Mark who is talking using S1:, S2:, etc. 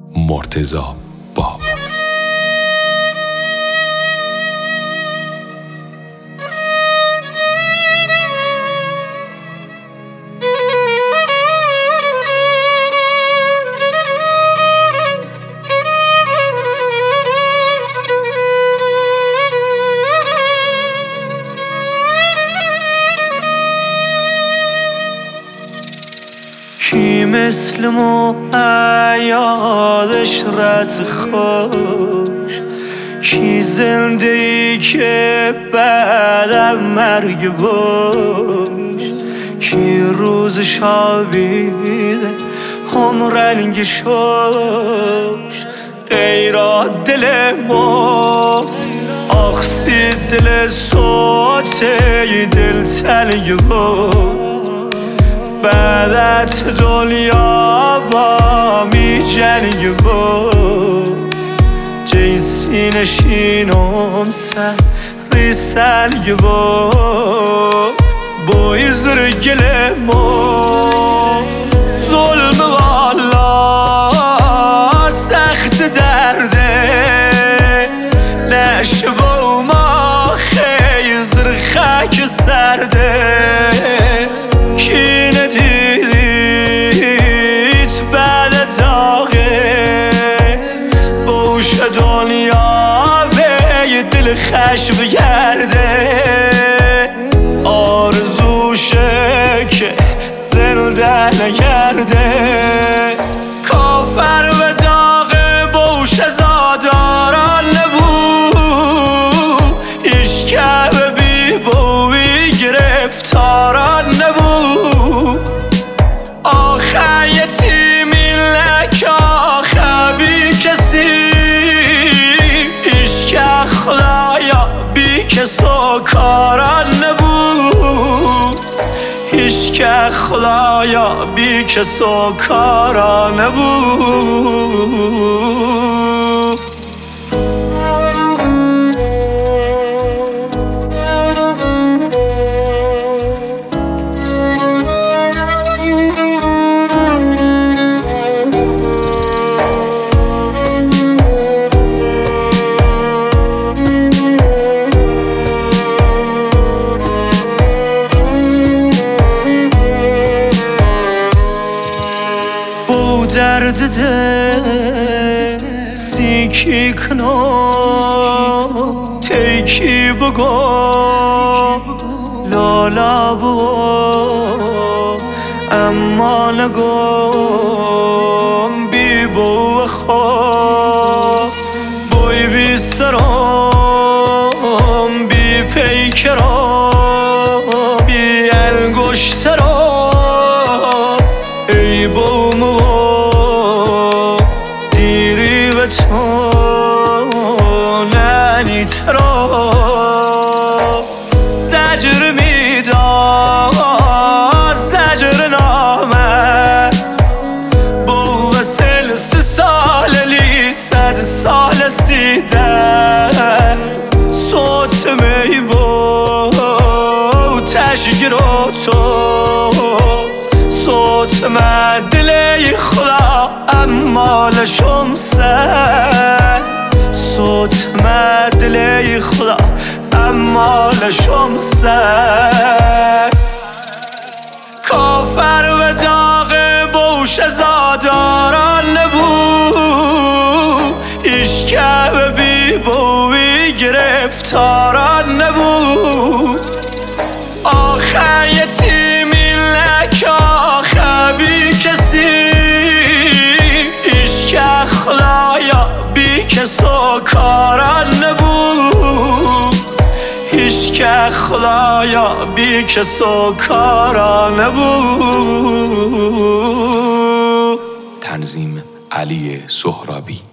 S1: مرتضی باب.
S2: کی مثل ما یادش رد خوش، کی زنده ای که بعدم مرگ باش، کی روز شابیده هم رنگ شوش غیرات دل ما آخسی دل سوته دل تنگ باش. بعدت دنیا با می جنگ با جیسی نشینم سر ریسنگ با بوی زرگل ما ظلم والا سخت درده نشبه ما خیزر خاک سرده کی ندیدیت بعد داغه بوش دنیا به دل خش بگرده آرزوشه که زنده نگرده کافر به داغ بوش زاداران نبود اشکب بی بوی گرفتاران نبود آخه یتیمی لک آخه بی کسی اشکه خدایا بی کس و کاران نبود اشکه خدایا بی کس و کاران نبود. درد ده سیکی کنو تیکی بگو لالا بو اما نگم بی بو خو بوی بی سرم بی پیکرم بی انگشترم ای بوم تو ننی ترا زجر میداد زجر نامه بو وسل 3 سال لی 100 سال سیدن صوت می بو تشگیر تو صوت من دلی خدا اما لشمسه صوت من دلی خدا اما لشمسه کافر و داغ بوش زاداران نبود اشکب بی بوی گرفتاران نبود آخه یتیمی لک آخه بی کسی اشکه خدایا بی کس و کاران نبود اشکه خدایا بی کس و کاران نبود.
S1: تنظیم علی سهرابی.